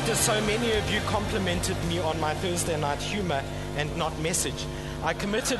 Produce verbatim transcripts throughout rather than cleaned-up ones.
after so many of you complimented me on my Thursday night humor and not message, I committed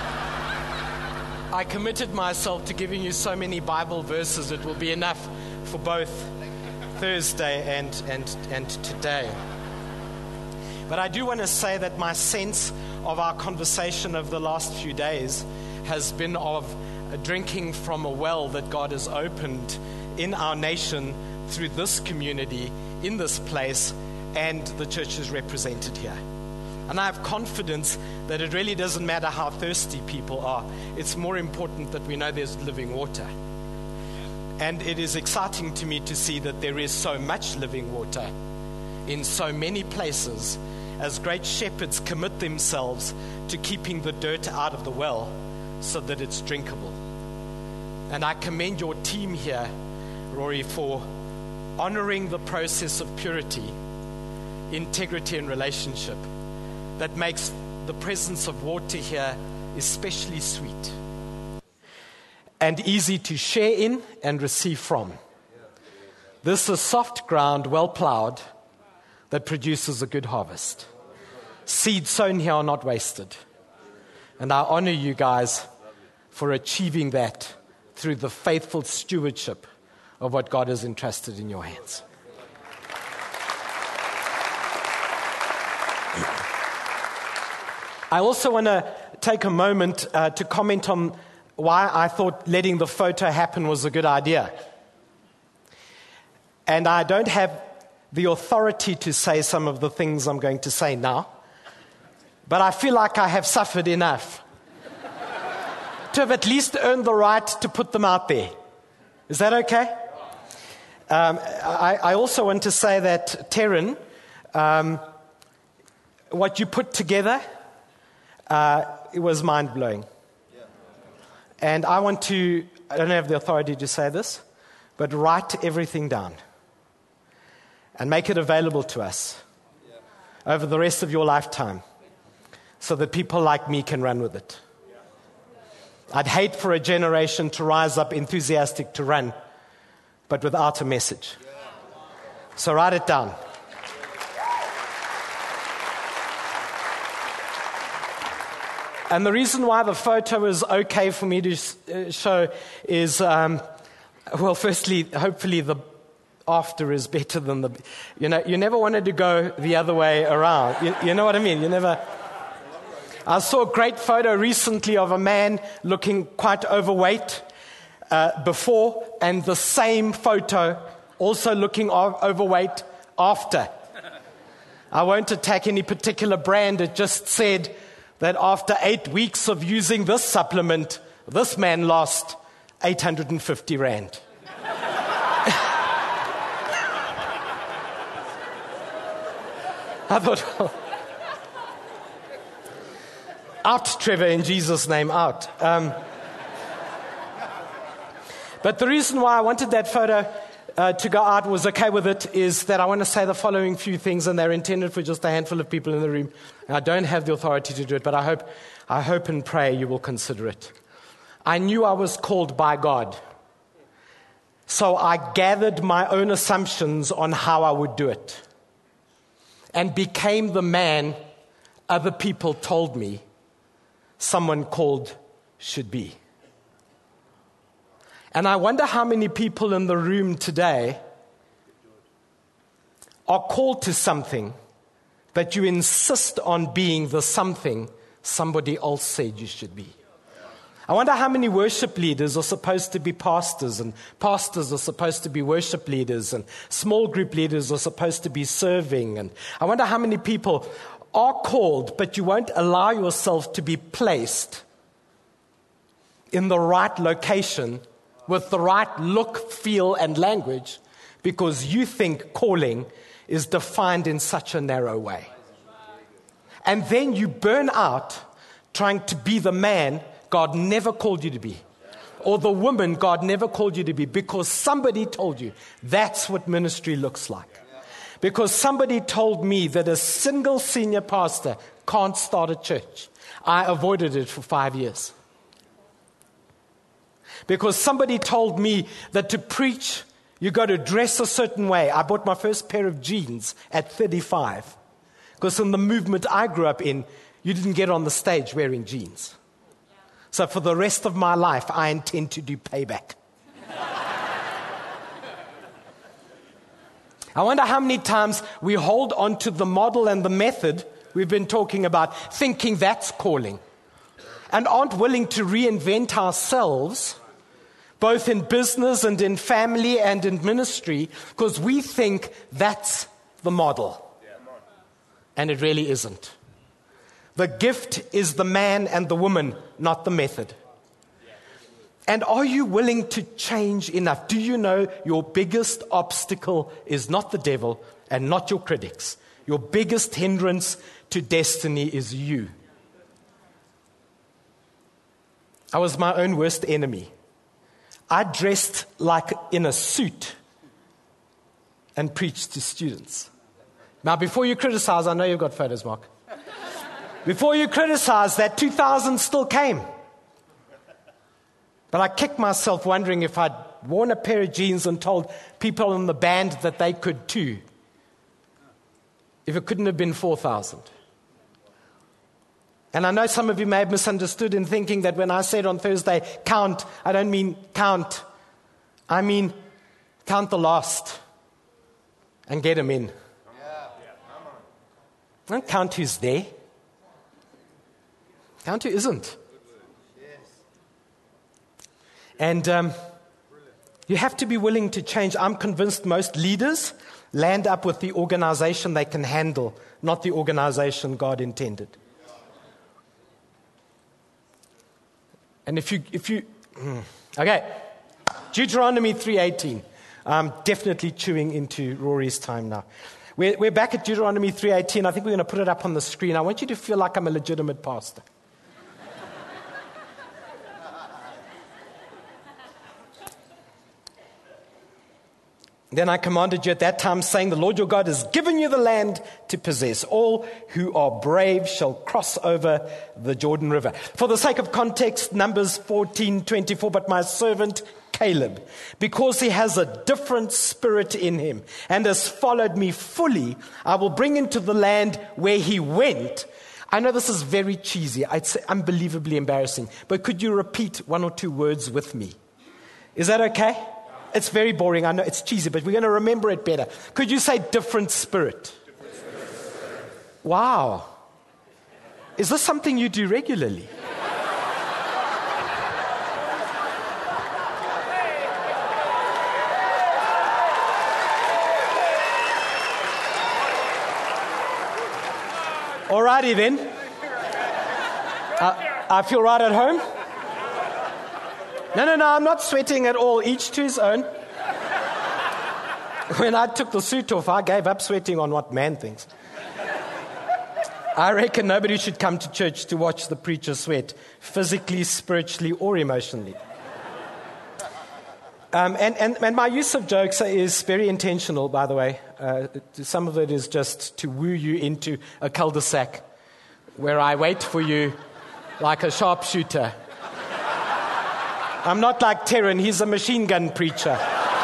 I committed myself to giving you so many Bible verses it will be enough for both Thursday and, and, and today. But I do want to say that my sense of our conversation over the last few days has been of drinking from a well that God has opened in our nation through this community, in this place, and the churches represented here. And I have confidence that it really doesn't matter how thirsty people are. It's more important that we know there's living water. And it is exciting to me to see that there is so much living water in so many places as great shepherds commit themselves to keeping the dirt out of the well so that it's drinkable. And I commend your team here, Rory, for honoring the process of purity, integrity, and relationship that makes the presence of water here especially sweet and easy to share in and receive from. This is soft ground, well plowed, that produces a good harvest. Seeds sown here are not wasted. And I honor you guys for achieving that through the faithful stewardship of what God has entrusted in your hands. I also want to take a moment uh, to comment on why I thought letting the photo happen was a good idea. And I don't have the authority to say some of the things I'm going to say now, but I feel like I have suffered enough to have at least earned the right to put them out there. Is that okay? Um, I, I also want to say that, Terran, um, what you put together, uh, it was mind-blowing. And I want to, I don't have the authority to say this, but write everything down and make it available to us over the rest of your lifetime so that people like me can run with it. I'd hate for a generation to rise up enthusiastic to run, but without a message. So write it down. And the reason why the photo is okay for me to show is, um, well, firstly, hopefully the after is better than the, you know, you never wanted to go the other way around. You, you know what I mean? You never. I saw a great photo recently of a man looking quite overweight uh, before, and the same photo also looking o- overweight after. I won't attack any particular brand. It just said that after eight weeks of using this supplement, this man lost eight hundred fifty rand. I thought, oh, out, Trevor, in Jesus' name, out. Um, but the reason why I wanted that photo uh, to go out, was okay with it, is that I want to say the following few things, and they're intended for just a handful of people in the room. And I don't have the authority to do it, but I hope, I hope and pray you will consider it. I knew I was called by God, so I gathered my own assumptions on how I would do it, and became the man other people told me someone called should be. And I wonder how many people in the room today are called to something, but you insist on being the something somebody else said you should be. I wonder how many worship leaders are supposed to be pastors, and pastors are supposed to be worship leaders, and small group leaders are supposed to be serving. And I wonder how many people are called, but you won't allow yourself to be placed in the right location with the right look, feel, and language because you think calling is defined in such a narrow way. And then you burn out trying to be the man God never called you to be, or the woman God never called you to be, because somebody told you that's what ministry looks like. Because somebody told me that a single senior pastor can't start a church. I avoided it for five years. Because somebody told me that to preach, You got to dress a certain way. I bought my first pair of jeans at thirty-five. Because in the movement I grew up in, you didn't get on the stage wearing jeans. So for the rest of my life, I intend to do payback. I wonder how many times we hold on to the model and the method we've been talking about, thinking that's calling, and aren't willing to reinvent ourselves, both in business and in family and in ministry, because we think that's the model. And it really isn't. The gift is the man and the woman, not the method. And are you willing to change enough? Do you know your biggest obstacle is not the devil and not your critics? Your biggest hindrance to destiny is you. I was my own worst enemy. I dressed like in a suit and preached to students. Now, before you criticize, I know you've got photos, Mark. Before you criticize, that two thousand still came. But I kicked myself wondering if I'd worn a pair of jeans and told people in the band that they could too, if it couldn't have been four thousand. And I know some of you may have misunderstood in thinking that when I said on Thursday, count, I don't mean count. I mean count the lost and get them in. Don't count who's there. Count who isn't. And um, you have to be willing to change. I'm convinced most leaders land up with the organization they can handle, not the organization God intended. And if you, if you, okay, Deuteronomy three eighteen. I'm definitely chewing into Rory's time now. We're, we're back at Deuteronomy three eighteen. I think we're going to put it up on the screen. I want you to feel like I'm a legitimate pastor. Then I commanded you at that time, saying, the Lord your God has given you the land to possess. All who are brave shall cross over the Jordan River. For the sake of context, Numbers fourteen twenty-four, but my servant Caleb, because he has a different spirit in him and has followed me fully, I will bring into the land where he went. I know this is very cheesy. It's unbelievably embarrassing. But could you repeat one or two words with me? Is that okay? It's very boring. I know it's cheesy, but we're going to remember it better. Could you say different spirit? Different spirit. Wow. Is this something you do regularly? Alrighty then. Uh, I feel right at home. No, no, no, I'm not sweating at all. Each to his own. When I took the suit off, I gave up sweating on what man thinks. I reckon nobody should come to church to watch the preacher sweat, physically, spiritually, or emotionally. Um, and, and, and my use of jokes is very intentional, by the way. Uh, some of it is just to woo you into a cul-de-sac where I wait for you like a sharpshooter. I'm not like Terran, he's a machine gun preacher.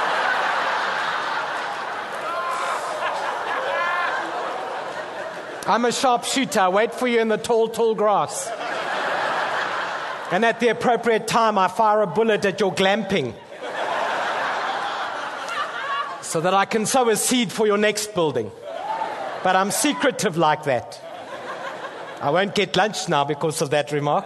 I'm a sharpshooter, I wait for you in the tall, tall grass. And at the appropriate time, I fire a bullet at your glamping. So that I can sow a seed for your next building. But I'm secretive like that. I won't get lunch now because of that remark.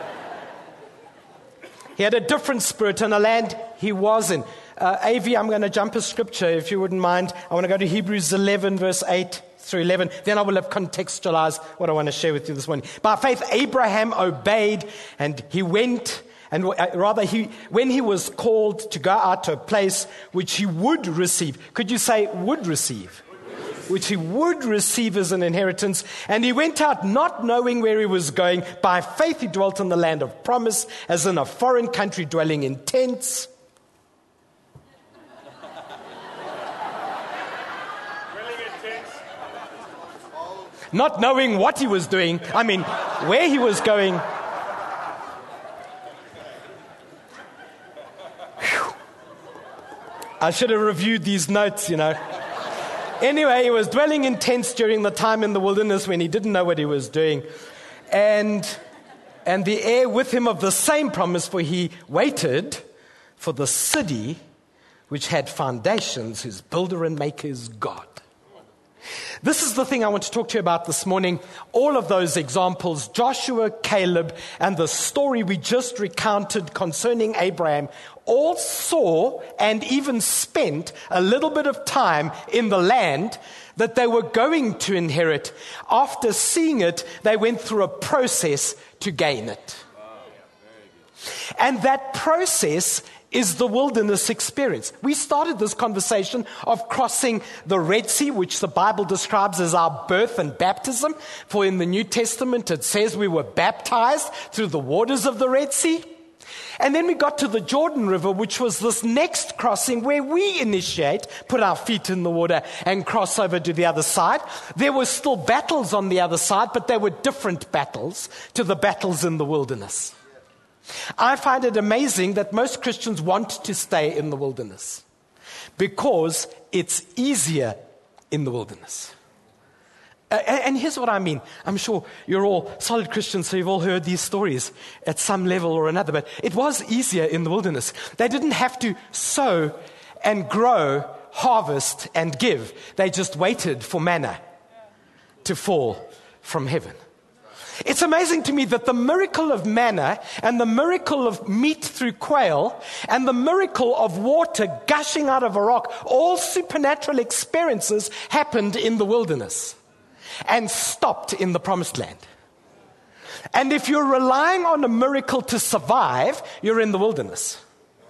He had a different spirit in a land he was in. Uh, A V, I'm going to jump a scripture, if you wouldn't mind. I want to go to Hebrews eleven, verse eight through eleven. Then I will have contextualized what I want to share with you this morning. By faith, Abraham obeyed, and he went, and uh, rather, he when he was called to go out to a place which he would receive. Could you say would receive? Which he would receive as an inheritance. And he went out not knowing where he was going. By faith he dwelt in the land of promise, as in a foreign country, dwelling in tents. Not knowing what he was doing. I mean, where he was going. I should have reviewed these notes, you know. Anyway, he was dwelling in tents during the time in the wilderness when he didn't know what he was doing. And, and the heir with him of the same promise, for he waited for the city which had foundations, whose builder and maker is God. This is the thing I want to talk to you about this morning. All of those examples, Joshua, Caleb, and the story we just recounted concerning Abraham, all saw and even spent a little bit of time in the land that they were going to inherit. After seeing it, they went through a process to gain it. And that process is the wilderness experience. We started this conversation of crossing the Red Sea, which the Bible describes as our birth and baptism. For in the New Testament, it says we were baptized through the waters of the Red Sea. And then we got to the Jordan River, which was this next crossing where we initiate, put our feet in the water and cross over to the other side. There were still battles on the other side, but they were different battles to the battles in the wilderness. I find it amazing that most Christians want to stay in the wilderness because it's easier in the wilderness. Uh, and here's what I mean. I'm sure you're all solid Christians, so you've all heard these stories at some level or another, but it was easier in the wilderness. They didn't have to sow and grow, harvest and give. They just waited for manna to fall from heaven. It's amazing to me that the miracle of manna and the miracle of meat through quail and the miracle of water gushing out of a rock, all supernatural experiences happened in the wilderness and stopped in the promised land. And if you're relying on a miracle to survive, you're in the wilderness.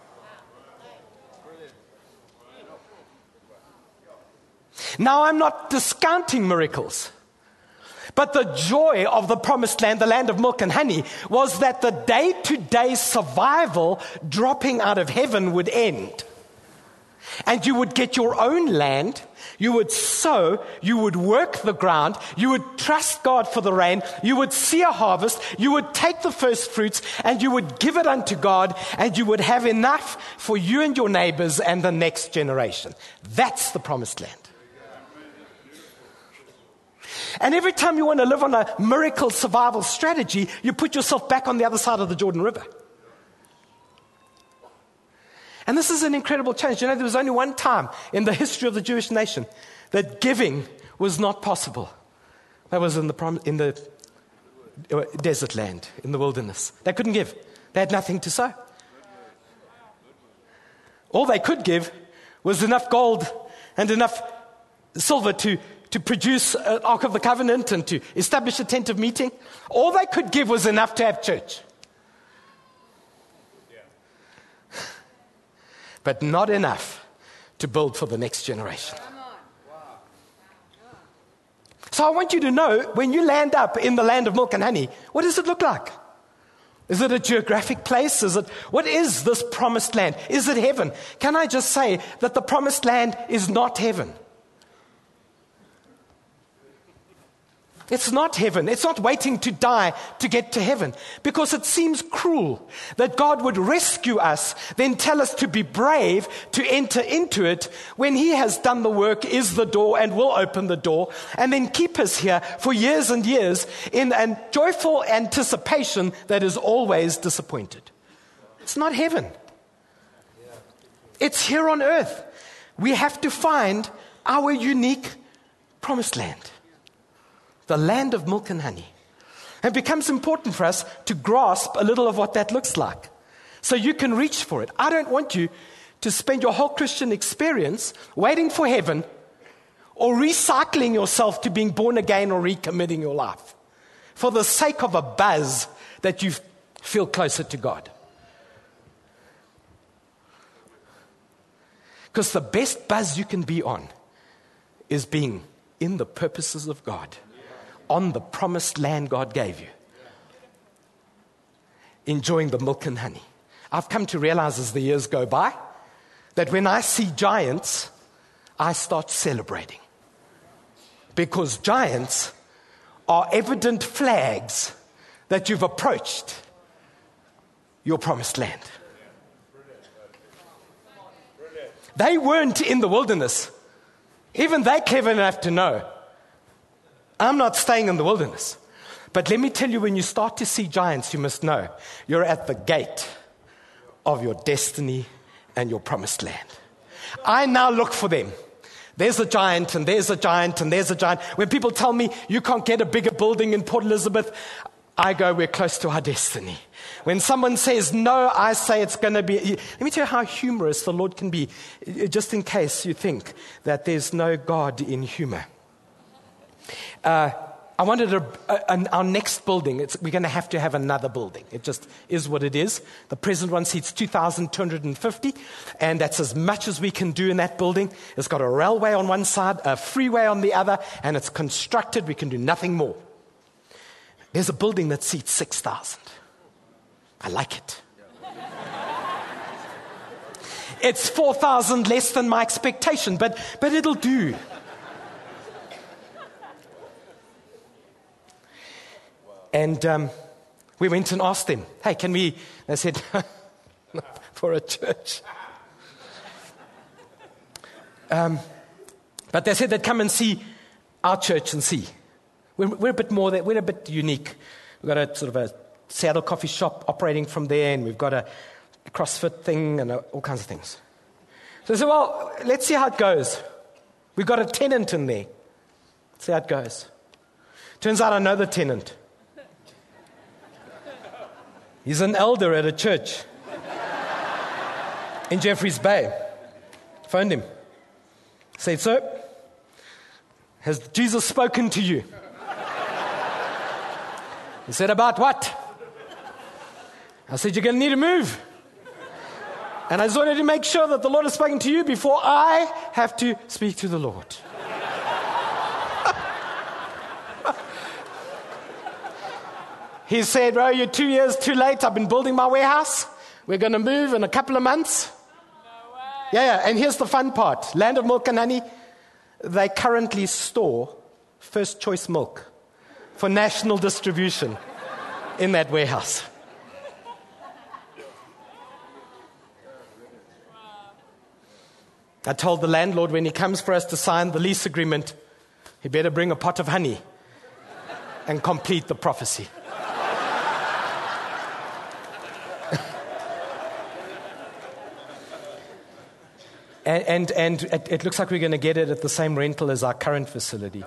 Now, I'm not discounting miracles. But the joy of the promised land, the land of milk and honey, was that the day-to-day survival dropping out of heaven would end. And you would get your own land, you would sow, you would work the ground, you would trust God for the rain, you would see a harvest, you would take the first fruits, and you would give it unto God, and you would have enough for you and your neighbors and the next generation. That's the promised land. And every time you want to live on a miracle survival strategy, you put yourself back on the other side of the Jordan River. And this is an incredible challenge. You know, there was only one time in the history of the Jewish nation that giving was not possible. That was in the prom- in the desert land, in the wilderness. They couldn't give. They had nothing to sow. All they could give was enough gold and enough silver to to produce an Ark of the Covenant and to establish a tent of meeting. All they could give was enough to have church. Yeah. But not enough to build for the next generation. So I want you to know, when you land up in the land of milk and honey, what does it look like? Is it a geographic place? Is it, what is this promised land? Is it heaven? Can I just say that the promised land is not heaven? It's not heaven. It's not waiting to die to get to heaven, because it seems cruel that God would rescue us, then tell us to be brave to enter into it when He has done the work, is the door, and will open the door, and then keep us here for years and years in a joyful anticipation that is always disappointed. It's not heaven. It's here on earth. We have to find our unique promised land. The land of milk and honey. And it becomes important for us to grasp a little of what that looks like, so you can reach for it. I don't want you to spend your whole Christian experience waiting for heaven or recycling yourself to being born again or recommitting your life for the sake of a buzz that you feel closer to God. Because the best buzz you can be on is being in the purposes of God. On the promised land God gave you. Enjoying the milk and honey. I've come to realize as the years go by that when I see giants, I start celebrating. Because giants are evident flags that you've approached your promised land. They weren't in the wilderness. Even they're clever enough to know, I'm not staying in the wilderness. But let me tell you, when you start to see giants, you must know you're at the gate of your destiny and your promised land. I now look for them. There's a giant, and there's a giant, and there's a giant. When people tell me you can't get a bigger building in Port Elizabeth, I go, we're close to our destiny. When someone says no, I say it's going to be. Let me tell you how humorous the Lord can be, just in case you think that there's no God in humor. Uh, I wanted a, a, our next building. It's, we're going to have to have another building. It just is what it is. The present one seats two thousand two hundred fifty, and that's as much as we can do in that building. It's got a railway on one side, a freeway on the other, and it's constructed. We can do nothing more. There's a building that seats six thousand. I like it. It's four thousand less than my expectation, but, but it'll do. And um, we went and asked them, hey, can we? They said, for a church. Um, but they said they'd come and see our church and see. We're, we're a bit more, we're a bit unique. We've got a sort of a Seattle coffee shop operating from there, and we've got a CrossFit thing and a, all kinds of things. So they said, well, let's see how it goes. We've got a tenant in there. Let's see how it goes. Turns out I know the tenant. He's an elder at a church in Jeffreys Bay. Phoned him. Said, sir, has Jesus spoken to you? He said, about what? I said, you're going to need to move. And I just wanted to make sure that the Lord has spoken to you before I have to speak to the Lord. He said, bro, you're two years too late. I've been building my warehouse. We're going to move in a couple of months. No way. Yeah, yeah. And here's the fun part. Land of Milk and Honey, they currently store first choice milk for national distribution in that warehouse. I told the landlord when he comes for us to sign the lease agreement, he better bring a pot of honey and complete the prophecy. And, and, and it, it looks like we're going to get it at the same rental as our current facility.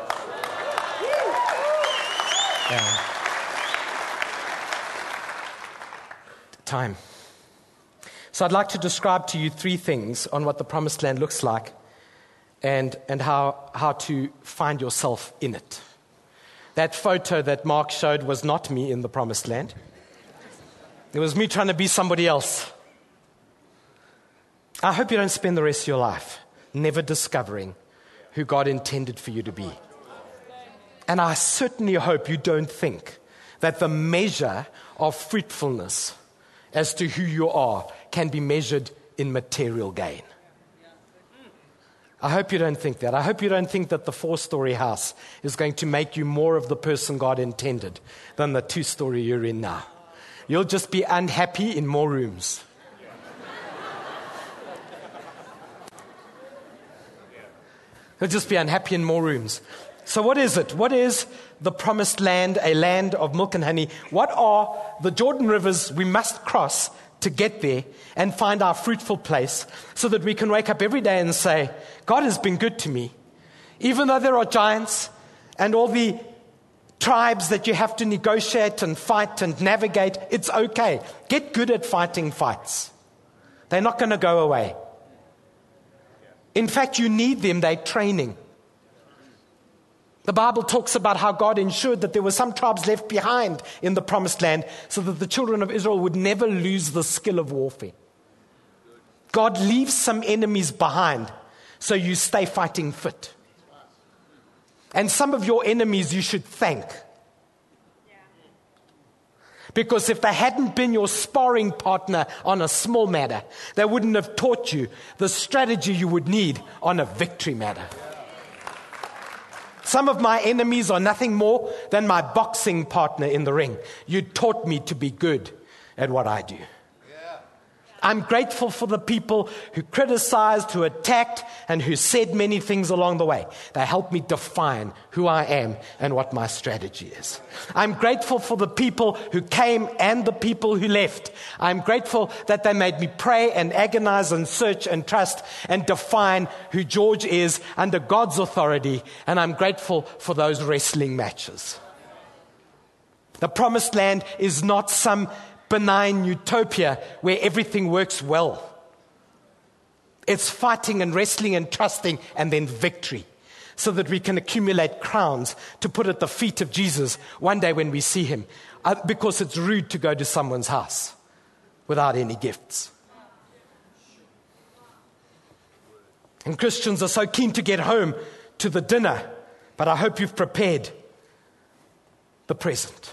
Yeah. Time. So I'd like to describe to you three things on what the promised land looks like and, and how, how to find yourself in it. That photo that Mark showed was not me in the promised land. It was me trying to be somebody else. I hope you don't spend the rest of your life never discovering who God intended for you to be. And I certainly hope you don't think that the measure of fruitfulness as to who you are can be measured in material gain. I hope you don't think that. I hope you don't think that the four-story house is going to make you more of the person God intended than the two-story you're in now. You'll just be unhappy in more rooms. You'll just be unhappy in more rooms. So what is it? What is the promised land, a land of milk and honey? What are the Jordan rivers we must cross to get there and find our fruitful place so that we can wake up every day and say, God has been good to me. Even though there are giants and all the tribes that you have to negotiate and fight and navigate, it's okay. Get good at fighting fights. They're not going to go away. In fact, you need them. They're training. The Bible talks about how God ensured that there were some tribes left behind in the promised land so that the children of Israel would never lose the skill of warfare. God leaves some enemies behind so you stay fighting fit. And some of your enemies you should thank. Because if they hadn't been your sparring partner on a small matter, they wouldn't have taught you the strategy you would need on a victory matter. Some of my enemies are nothing more than my boxing partner in the ring. You taught me to be good at what I do. I'm grateful for the people who criticized, who attacked, and who said many things along the way. They helped me define who I am and what my strategy is. I'm grateful for the people who came and the people who left. I'm grateful that they made me pray and agonize and search and trust and define who George is under God's authority. And I'm grateful for those wrestling matches. The promised land is not some benign utopia where everything works well. It's fighting and wrestling and trusting and then victory, so that we can accumulate crowns to put at the feet of Jesus one day when we see him, uh, because it's rude to go to someone's house without any gifts. And Christians are so keen to get home to the dinner, but I hope you've prepared the present.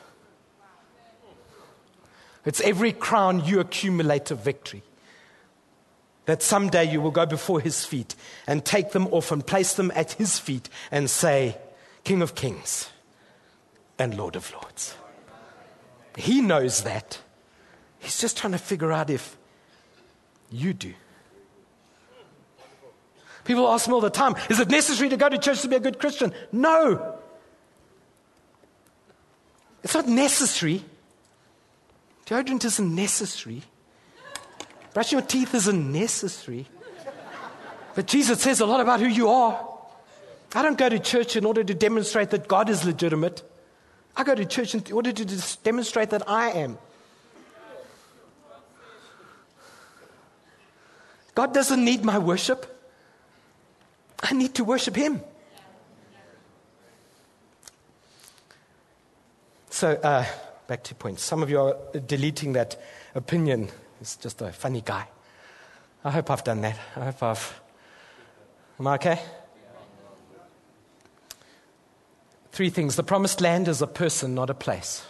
It's every crown you accumulate of victory, that someday you will go before his feet and take them off and place them at his feet and say, King of Kings and Lord of Lords. He knows that. He's just trying to figure out if you do. People ask me all the time, is it necessary to go to church to be a good Christian? No. It's not necessary. Deodorant isn't necessary. Brushing your teeth isn't necessary. But Jesus says a lot about who you are. I don't go to church in order to demonstrate that God is legitimate. I go to church in order to demonstrate that I am. God doesn't need my worship. I need to worship him. So, uh, back to points. Some of you are deleting that opinion. He's just a funny guy. I hope I've done that. I hope I've... Am I okay? Three things. The promised land is a person, not a place.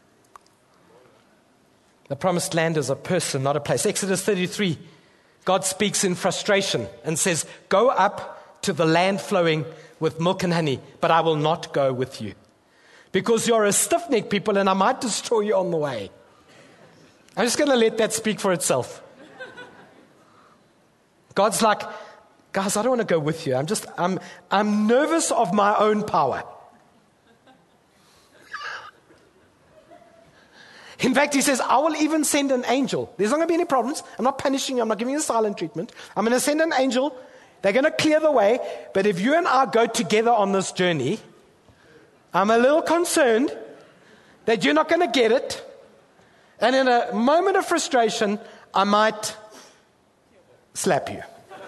The promised land is a person, not a place. Exodus thirty-three, God speaks in frustration and says, go up to the land flowing with milk and honey, but I will not go with you. Because you're a stiff-necked people and I might destroy you on the way. I'm just going to let that speak for itself. God's like, guys, I don't want to go with you. I'm just, I'm, I'm nervous of my own power. In fact, he says, I will even send an angel. There's not going to be any problems. I'm not punishing you. I'm not giving you a silent treatment. I'm going to send an angel. They're going to clear the way. But if you and I go together on this journey, I'm a little concerned that you're not going to get it. And in a moment of frustration, I might slap you.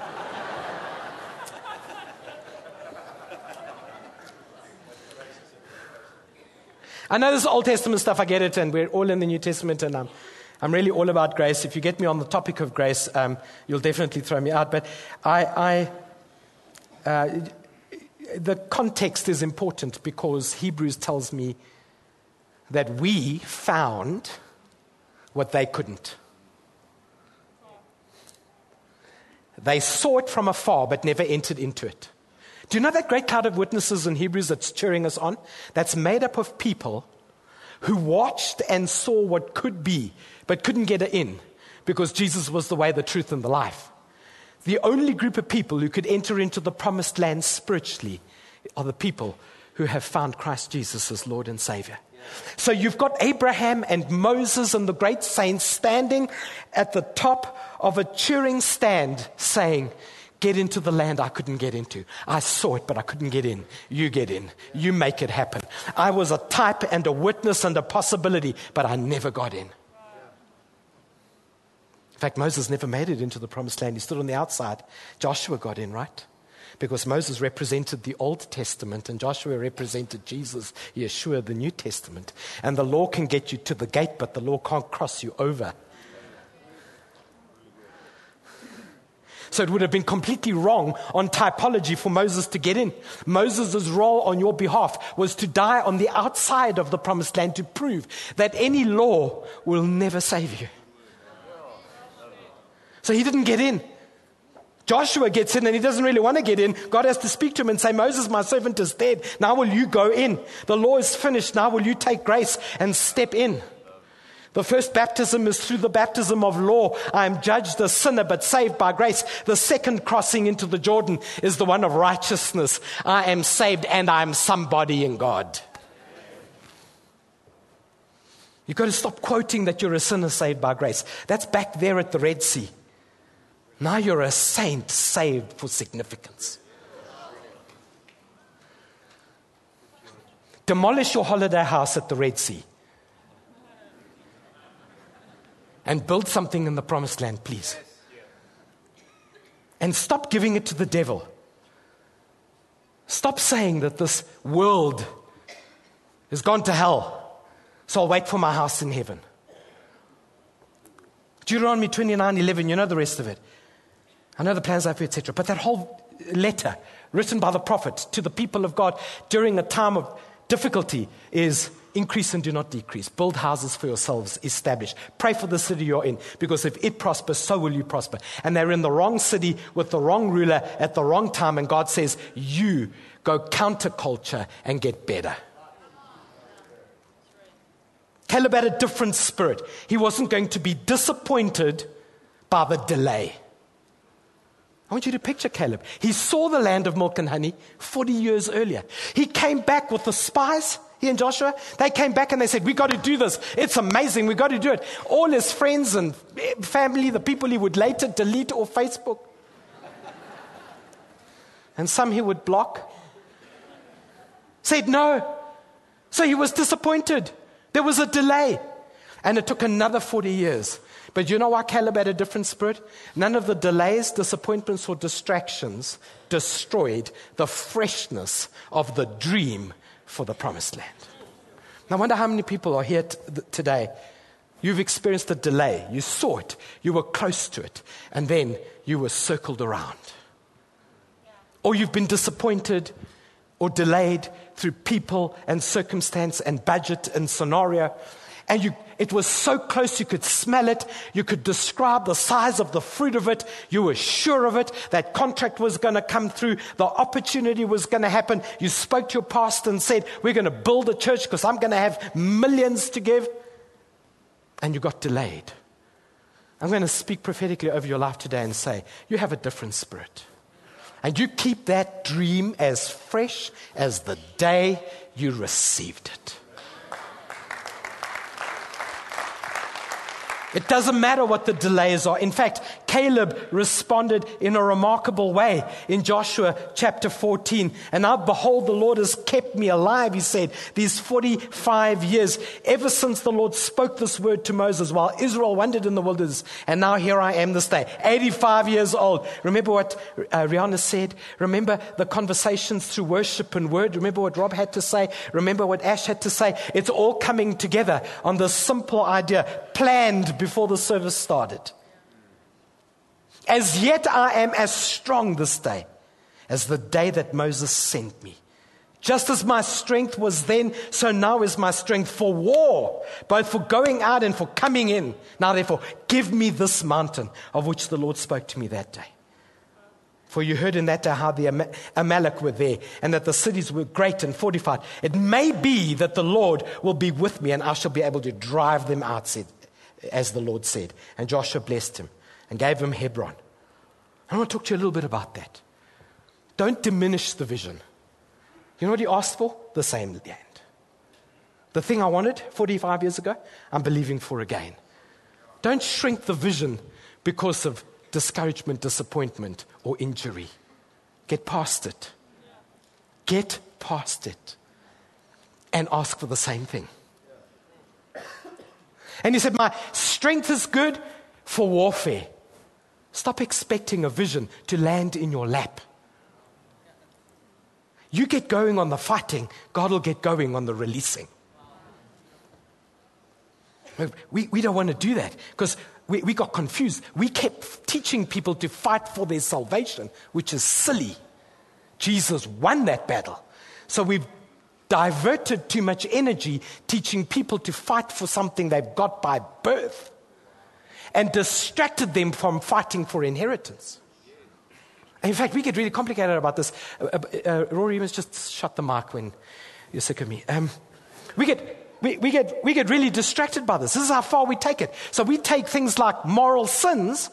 I know this is Old Testament stuff, I get it, and we're all in the New Testament, and I'm, I'm really all about grace. If you get me on the topic of grace, um, you'll definitely throw me out. But I... I uh, The context is important because Hebrews tells me that we found what they couldn't. They saw it from afar but never entered into it. Do you know that great cloud of witnesses in Hebrews that's cheering us on? That's made up of people who watched and saw what could be but couldn't get it in because Jesus was the way, the truth, and the life. The only group of people who could enter into the promised land spiritually are the people who have found Christ Jesus as Lord and Savior. So you've got Abraham and Moses and the great saints standing at the top of a cheering stand saying, get into the land I couldn't get into. I saw it, but I couldn't get in. You get in. You make it happen. I was a type and a witness and a possibility, but I never got in. In fact, Moses never made it into the promised land. He stood on the outside. Joshua got in, right? Because Moses represented the Old Testament and Joshua represented Jesus, Yeshua, the New Testament. And the law can get you to the gate, but the law can't cross you over. So it would have been completely wrong on typology for Moses to get in. Moses' role on your behalf was to die on the outside of the promised land to prove that any law will never save you. So he didn't get in. Joshua gets in and he doesn't really want to get in. God has to speak to him and say, Moses, my servant is dead. Now will you go in? The law is finished. Now will you take grace and step in? The first baptism is through the baptism of law. I am judged a sinner, but saved by grace. The second crossing into the Jordan is the one of righteousness. I am saved and I am somebody in God. You've got to stop quoting that you're a sinner saved by grace. That's back there at the Red Sea. Now you're a saint saved for significance. Demolish your holiday house at the Red Sea. And build something in the promised land, please. And stop giving it to the devil. Stop saying that this world has gone to hell, so I'll wait for my house in heaven. Deuteronomy twenty-nine eleven, you know the rest of it. I know the plans I have, et cetera. But that whole letter written by the prophet to the people of God during a time of difficulty is increase and do not decrease. Build houses for yourselves, establish. Pray for the city you're in, because if it prospers, so will you prosper. And they're in the wrong city with the wrong ruler at the wrong time, and God says, you go counterculture and get better. Caleb had a different spirit. He wasn't going to be disappointed by the delay. I want you to picture Caleb. He saw the land of milk and honey forty years earlier. He came back with the spies. He and Joshua, they came back and they said, we got to do this. It's amazing. We got to do it. All his friends and family, the people he would later delete off Facebook. And some he would block. Said no. So he was disappointed. There was a delay. And it took another forty years. But you know why Caleb had a different spirit? None of the delays, disappointments, or distractions destroyed the freshness of the dream for the promised land. Now, I wonder how many people are here t- th- today. You've experienced a delay. You saw it. You were close to it. And then you were circled around. Or you've been disappointed or delayed through people and circumstance and budget and scenario. And you, it was so close you could smell it. You could describe the size of the fruit of it. You were sure of it. That contract was going to come through. The opportunity was going to happen. You spoke to your pastor and said, we're going to build a church because I'm going to have millions to give. And you got delayed. I'm going to speak prophetically over your life today and say, you have a different spirit. And you keep that dream as fresh as the day you received it. It doesn't matter what the delays are. In fact, Caleb responded in a remarkable way in Joshua chapter fourteen. And now, behold, the Lord has kept me alive, he said, these forty-five years, ever since the Lord spoke this word to Moses while Israel wandered in the wilderness. And now here I am this day, eighty-five years old. Remember what uh, Rihanna said? Remember the conversations through worship and word? Remember what Rob had to say? Remember what Ash had to say? It's all coming together on this simple idea, planned before the service started. As yet I am as strong this day as the day that Moses sent me. Just as my strength was then, so now is my strength for war, both for going out and for coming in. Now therefore, give me this mountain of which the Lord spoke to me that day. For you heard in that day how the Am- Amalek were there, and that the cities were great and fortified. It may be that the Lord will be with me, and I shall be able to drive them out, said, as the Lord said. And Joshua blessed him and gave him Hebron. I want to talk to you a little bit about that. Don't diminish the vision. You know what he asked for? The same land. The thing I wanted forty-five years ago, I'm believing for again. Don't shrink the vision because of discouragement, disappointment, or injury. Get past it. Get past it. And ask for the same thing. And he said, my strength is good for warfare. Stop expecting a vision to land in your lap. You get going on the fighting, God will get going on the releasing. We, we don't want to do that because we, we got confused. We kept teaching people to fight for their salvation, which is silly. Jesus won that battle. So we've diverted too much energy teaching people to fight for something they've got by birth and distracted them from fighting for inheritance. In fact, we get really complicated about this. Uh, uh, Rory, you must just shut the mic when you're sick of me. Um, we get we, we, get, we get really distracted by this. This is how far we take it. So we take things like moral sins.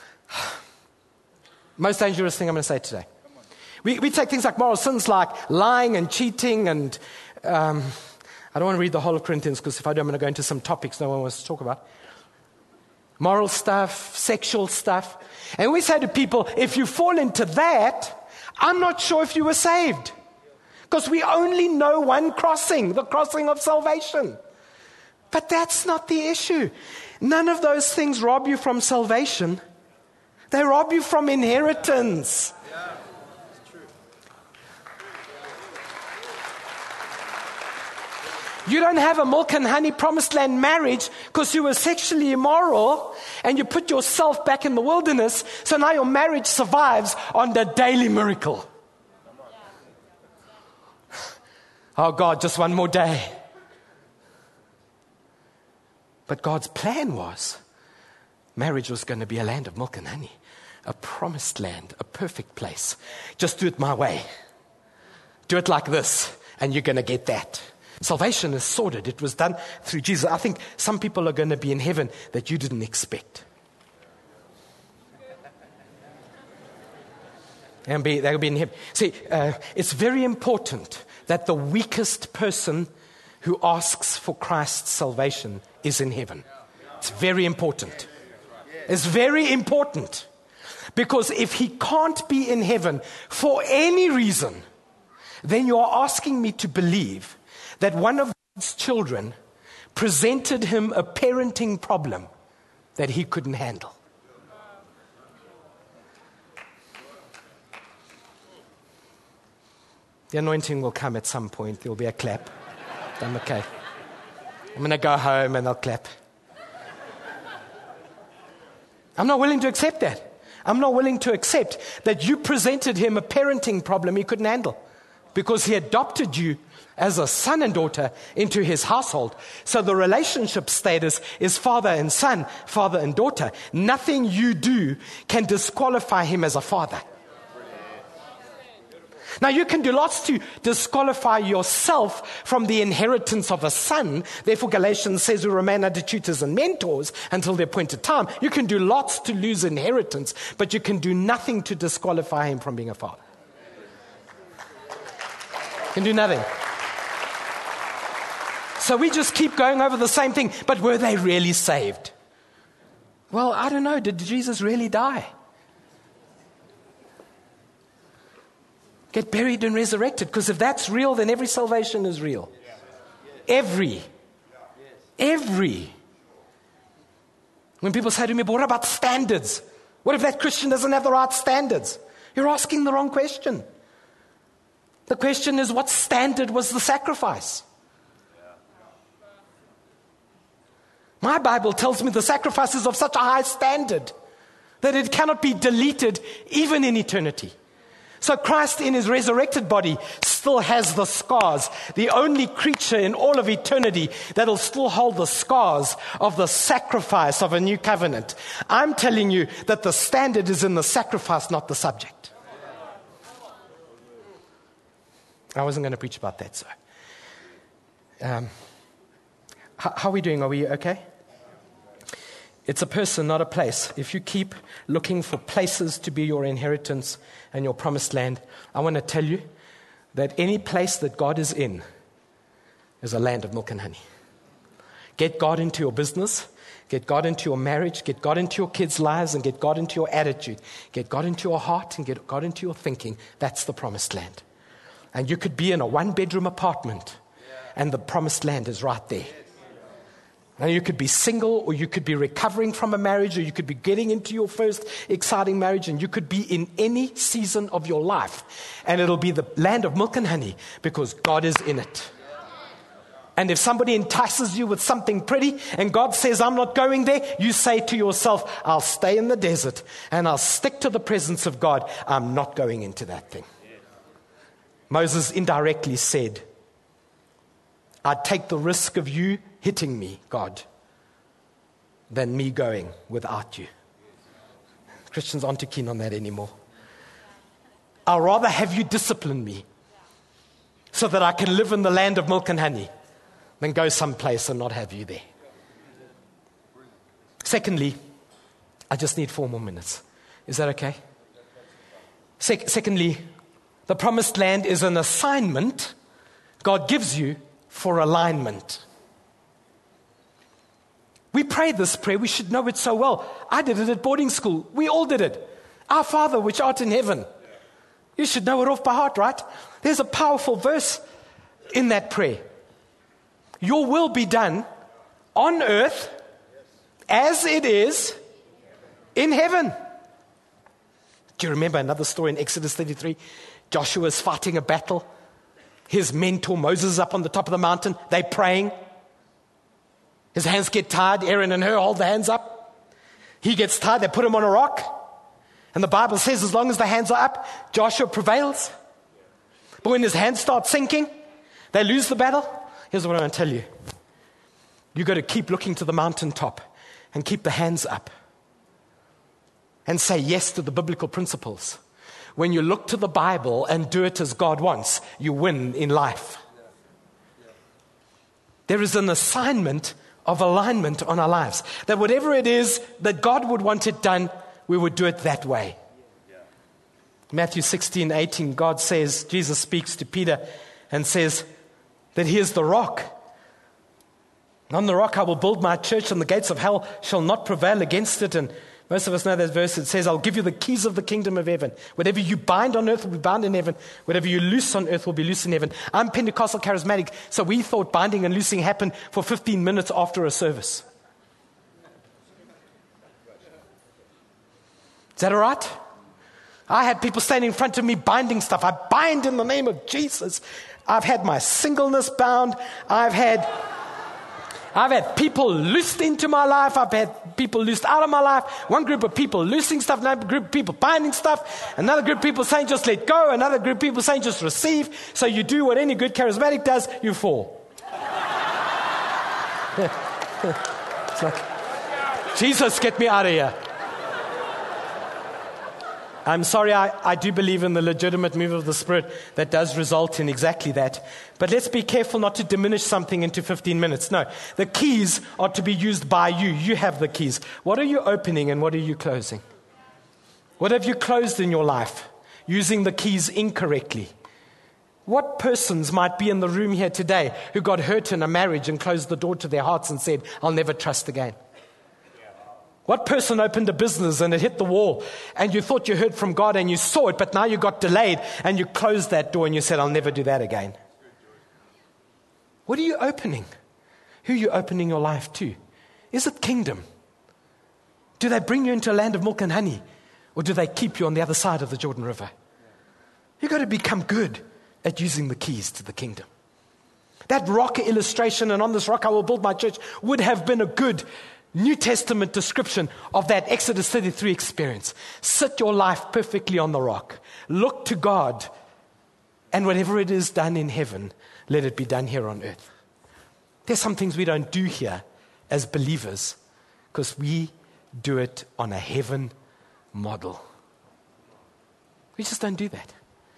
Most dangerous thing I'm going to say today. We, we take things like moral sins like lying and cheating and... Um, I don't want to read the whole of Corinthians because if I do, I'm going to go into some topics no one wants to talk about. Moral stuff, sexual stuff. And we say to people, if you fall into that, I'm not sure if you were saved. Because we only know one crossing, the crossing of salvation. But that's not the issue. None of those things rob you from salvation. They rob you from inheritance. You don't have a milk and honey promised land marriage because you were sexually immoral and you put yourself back in the wilderness, so now your marriage survives on the daily miracle. Oh God, just one more day. But God's plan was marriage was going to be a land of milk and honey, a promised land, a perfect place. Just do it my way. Do it like this and you're going to get that. Salvation is sorted. It was done through Jesus. I think some people are going to be in heaven that you didn't expect. And be, they'll be in heaven. See, uh, it's very important that the weakest person who asks for Christ's salvation is in heaven. It's very important. It's very important. Because if he can't be in heaven for any reason, then you are asking me to believe that one of God's children presented him a parenting problem that he couldn't handle. The anointing will come at some point. There will be a clap. I'm okay. I'm going to go home and I'll clap. I'm not willing to accept that. I'm not willing to accept that you presented him a parenting problem he couldn't handle because he adopted you as a son and daughter into his household. So the relationship status is father and son, father and daughter. Nothing you do can disqualify him as a father. Now you can do lots to disqualify yourself from the inheritance of a son. Therefore Galatians says we remain under tutors and mentors until the appointed time. You can do lots to lose inheritance, but you can do nothing to disqualify him from being a father. You can do nothing. So we just keep going over the same thing. But were they really saved? Well, I don't know. Did Jesus really die? Get buried and resurrected? Because if that's real, then every salvation is real. Every. Every. When people say to me, but what about standards? What if that Christian doesn't have the right standards? You're asking the wrong question. The question is, what standard was the sacrifice? My Bible tells me the sacrifice is of such a high standard that it cannot be deleted even in eternity. So Christ in his resurrected body still has the scars. The only creature in all of eternity that will still hold the scars of the sacrifice of a new covenant. I'm telling you that the standard is in the sacrifice, not the subject. I wasn't going to preach about that, so. Um, how, how are we doing? Are we okay? It's a person, not a place. If you keep looking for places to be your inheritance and your promised land, I want to tell you that any place that God is in is a land of milk and honey. Get God into your business, get God into your marriage, get God into your kids' lives, and get God into your attitude. Get God into your heart and get God into your thinking. That's the promised land. And you could be in a one-bedroom apartment, and the promised land is right there. Now, you could be single, or you could be recovering from a marriage, or you could be getting into your first exciting marriage, and you could be in any season of your life. And it'll be the land of milk and honey because God is in it. And if somebody entices you with something pretty, and God says, I'm not going there, you say to yourself, I'll stay in the desert, and I'll stick to the presence of God. I'm not going into that thing. Moses indirectly said, I'd take the risk of you hitting me, God, than me going without you. Christians aren't too keen on that anymore. I'll rather have you discipline me so that I can live in the land of milk and honey than go someplace and not have you there. Secondly, I just need four more minutes. Is that okay? Se- secondly, the promised land is an assignment God gives you for alignment. We pray this prayer. We should know it so well. I did it at boarding school. We all did it. Our Father, which art in heaven. You should know it off by heart, right? There's a powerful verse in that prayer. Your will be done on earth as it is in heaven. Do you remember another story in Exodus thirty-three? Joshua is fighting a battle. His mentor Moses is up on the top of the mountain. They're praying. His hands get tired. Aaron and Hur hold the hands up. He gets tired. They put him on a rock. And the Bible says as long as the hands are up, Joshua prevails. But when his hands start sinking, they lose the battle. Here's what I want to tell you. You've got to keep looking to the mountaintop and keep the hands up. And say yes to the biblical principles. When you look to the Bible and do it as God wants, you win in life. There is an assignment of alignment on our lives. That whatever it is that God would want it done, we would do it that way. Matthew sixteen, eighteen, God says, Jesus speaks to Peter and says that he is the rock. On the rock I will build my church, and the gates of hell shall not prevail against it. And most of us know that verse. It says, I'll give you the keys of the kingdom of heaven. Whatever you bind on earth will be bound in heaven. Whatever you loose on earth will be loose in heaven. I'm Pentecostal charismatic, so we thought binding and loosing happened for fifteen minutes after a service. Is that all right? I had people standing in front of me binding stuff. I bind in the name of Jesus. I've had my singleness bound. I've had... I've had people loosed into my life. I've had people loosed out of my life. One group of people loosing stuff, another group of people binding stuff, another group of people saying just let go, another group of people saying just receive. So you do what any good charismatic does, you fall. It's like, Jesus, get me out of here. I'm sorry, I, I do believe in the legitimate move of the Spirit that does result in exactly that. But let's be careful not to diminish something into fifteen minutes. No, the keys are to be used by you. You have the keys. What are you opening and what are you closing? What have you closed in your life using the keys incorrectly? What persons might be in the room here today who got hurt in a marriage and closed the door to their hearts and said, I'll never trust again? What person opened a business and it hit the wall and you thought you heard from God and you saw it, but now you got delayed and you closed that door and you said, I'll never do that again? What are you opening? Who are you opening your life to? Is it kingdom? Do they bring you into a land of milk and honey? Or do they keep you on the other side of the Jordan River? You've got to become good at using the keys to the kingdom. That rock illustration, and on this rock I will build my church, would have been a good New Testament description of that Exodus thirty-three experience. Sit your life perfectly on the rock. Look to God, and whatever it is done in heaven, let it be done here on earth. There's some things we don't do here as believers because we do it on a heaven model. We just don't do that.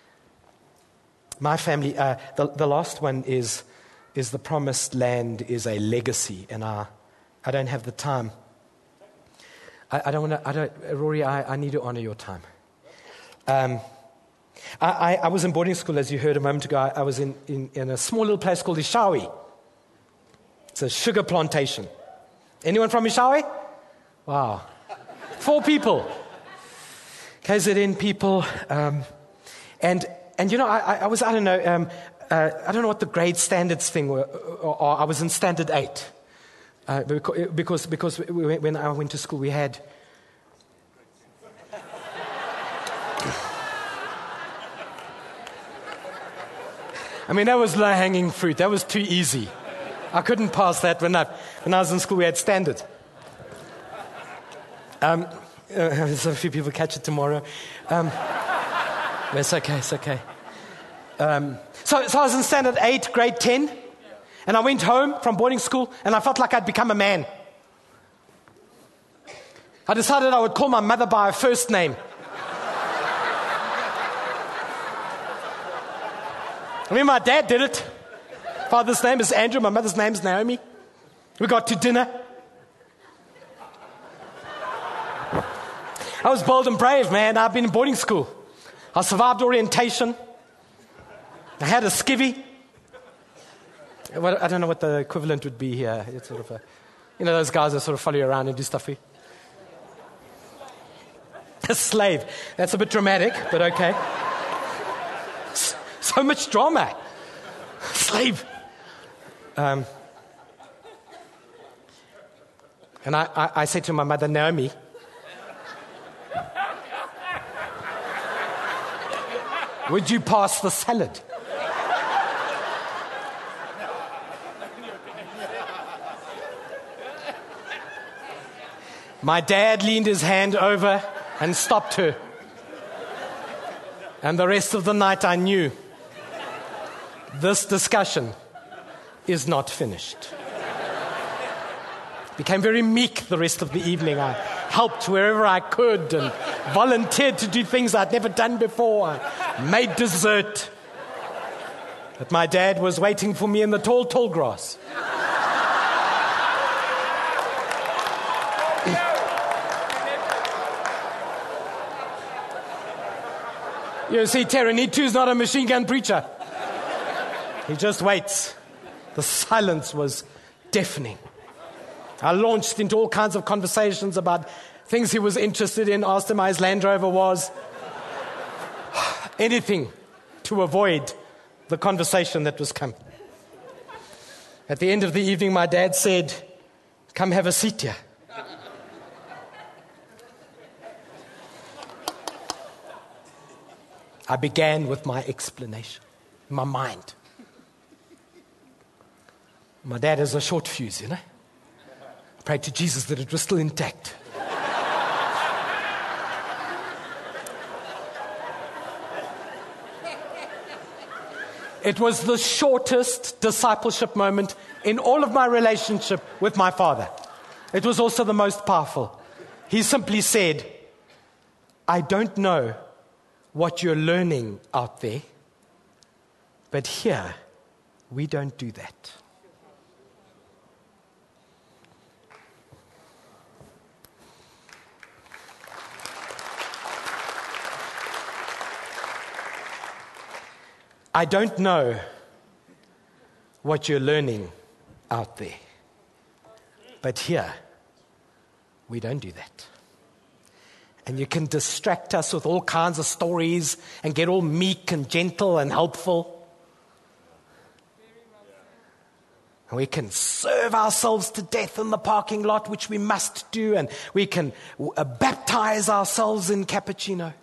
My family, uh, the, the last one is, is the promised land is a legacy, and I I don't have the time. I, I don't want to, I don't, Rory, I, I need to honor your time. Um, I, I, I was in boarding school, as you heard a moment ago. I, I was in, in, in a small little place called Ishawi. It's a sugar plantation. Anyone from Ishawi? Wow. Four people. K Z N people. Um, and, and, you know, I, I was, I don't know, um, uh, I don't know what the grade standards thing were. Or, or I was in standard eight. Uh, because because when I went to school, we had I mean, that was low-hanging fruit. That was too easy. I couldn't pass that when I, when I was in school. We had standard. Um, uh, so a few people catch it tomorrow. Um, it's okay, it's okay. Um, so, so I was in standard eight, grade ten. And I went home from boarding school, and I felt like I'd become a man. I decided I would call my mother by her first name. I mean, my dad did it. father's name is Andrew. My mother's name is Naomi. We got to dinner. I was bold and brave, man. I've been in boarding school. I survived orientation. I had a skivvy. Well, I don't know what the equivalent would be here. It's sort of a, you know, those guys that sort of follow you around and do stuff for you. A slave. That's a bit dramatic, but okay. So much drama. Slave. Um, and I, I, I said to my mother, Naomi, would you pass the salad? My dad leaned his hand over and stopped her. And the rest of the night I knew this discussion is not finished. Became very meek the rest of the evening. I helped wherever I could and volunteered to do things I'd never done before. I made dessert. But my dad was waiting for me in the tall, tall grass. You see, Terranito is not a machine gun preacher. He just waits. The silence was deafening. I launched into all kinds of conversations about things he was interested in, asked him how his Land Rover was. Anything to avoid the conversation that was coming. At the end of the evening, my dad said, "Come have a seat here." I began with my explanation, my mind. My dad has a short fuse, you know. I prayed to Jesus that it was still intact. It was the shortest discipleship moment in all of my relationship with my father. It was also the most powerful. He simply said, "I don't know what you're learning out there, but here, we don't do that." I don't know what you're learning out there, but here, we don't do that. And you can distract us with all kinds of stories and get all meek and gentle and helpful. And we can serve ourselves to death in the parking lot, which we must do, and we can uh, baptize ourselves in cappuccino.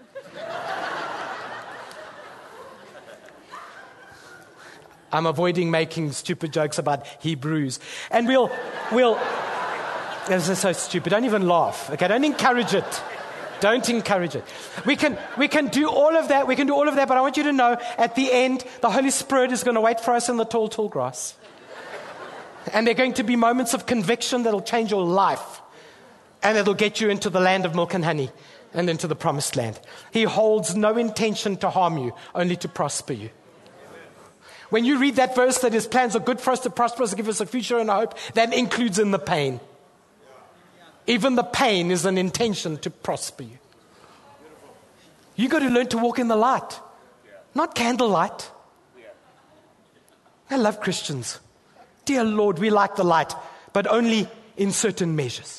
I'm avoiding making stupid jokes about Hebrews. And we'll, we'll, this is so stupid. Don't even laugh. Okay, don't encourage it. Don't encourage it. We can, we can do all of that. We can do all of that, but I want you to know at the end, the Holy Spirit is going to wait for us in the tall, tall grass. And there are going to be moments of conviction that'll change your life. And it'll get you into the land of milk and honey and into the promised land. He holds no intention to harm you, only to prosper you. When you read that verse that his plans are good for us, to prosper us, to give us a future and a hope, that includes in the pain. Even the pain is an intention to prosper you. You got to learn to walk in the light, not candlelight. I love Christians. Dear Lord, we like the light, but only in certain measures.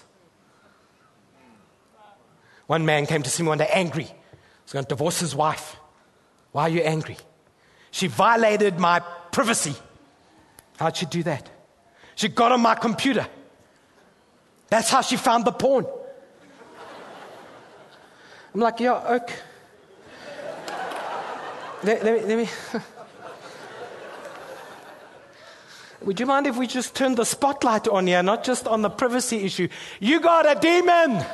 One man came to see me one day angry. He was going to divorce his wife. Why are you angry? She violated my privacy. How'd she do that? She got on my computer. That's how she found the porn. I'm like, yeah, okay. Let, let me, let me. Would you mind if we just turn the spotlight on here, not just on the privacy issue? You got a demon.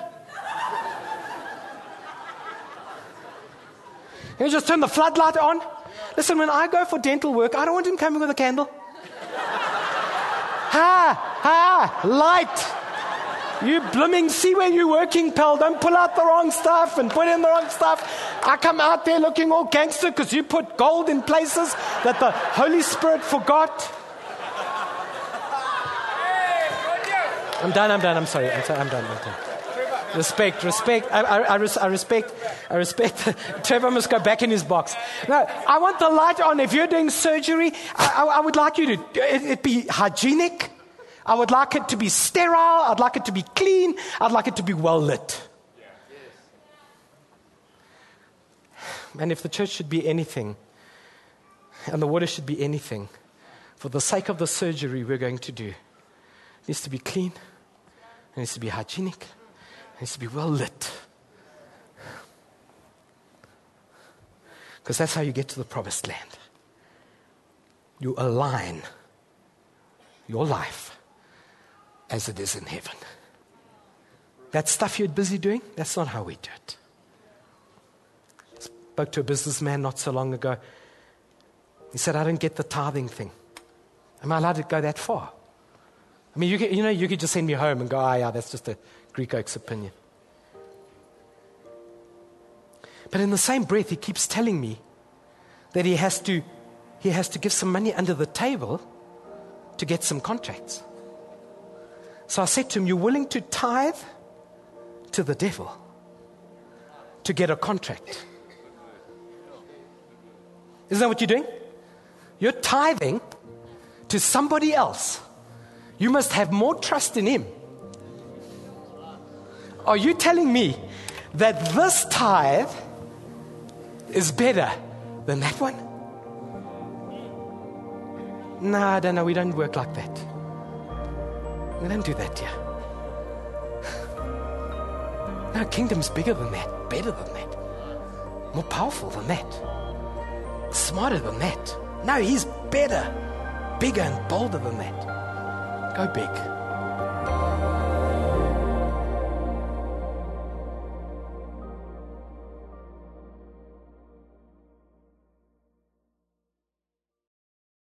Can you just turn the floodlight on? Listen, when I go for dental work, I don't want him coming with a candle. Ha! Ha! Light! You blooming, see where you're working, pal. Don't pull out the wrong stuff and put in the wrong stuff. I come out there looking all gangster because you put gold in places that the Holy Spirit forgot. I'm done, I'm done, I'm sorry. I'm, sorry, I'm done, I'm done. Respect, respect. I, I, I, res, I respect, I respect. Trevor must go back in his box. No, I want the light on. If you're doing surgery, I, I, I would like you to, it, it be hygienic. I would like it to be sterile. I'd like it to be clean. I'd like it to be well lit. And if the church should be anything, and the water should be anything, for the sake of the surgery we're going to do, it needs to be clean. It needs to be hygienic. It needs to be well lit. Because that's how you get to the promised land. You align your life as it is in heaven. That stuff you're busy doing, that's not how we do it. Spoke to a businessman not so long ago. He said, I don't get the tithing thing. Am I allowed to go that far? I mean, you, could, you know, you could just send me home and go, ah, yeah, that's just a Greek Oaks opinion. But in the same breath, he keeps telling me that he has to, he has to give some money under the table to get some contracts. So I said to him, you're willing to tithe to the devil to get a contract? Isn't that what you're doing? You're tithing to somebody else. You must have more trust in him. Are you telling me that this tithe is better than that one? No, I don't know. We don't work like that. We don't do that here. No, kingdom's bigger than that, better than that, more powerful than that, smarter than that. No, he's better, bigger and bolder than that. Go big.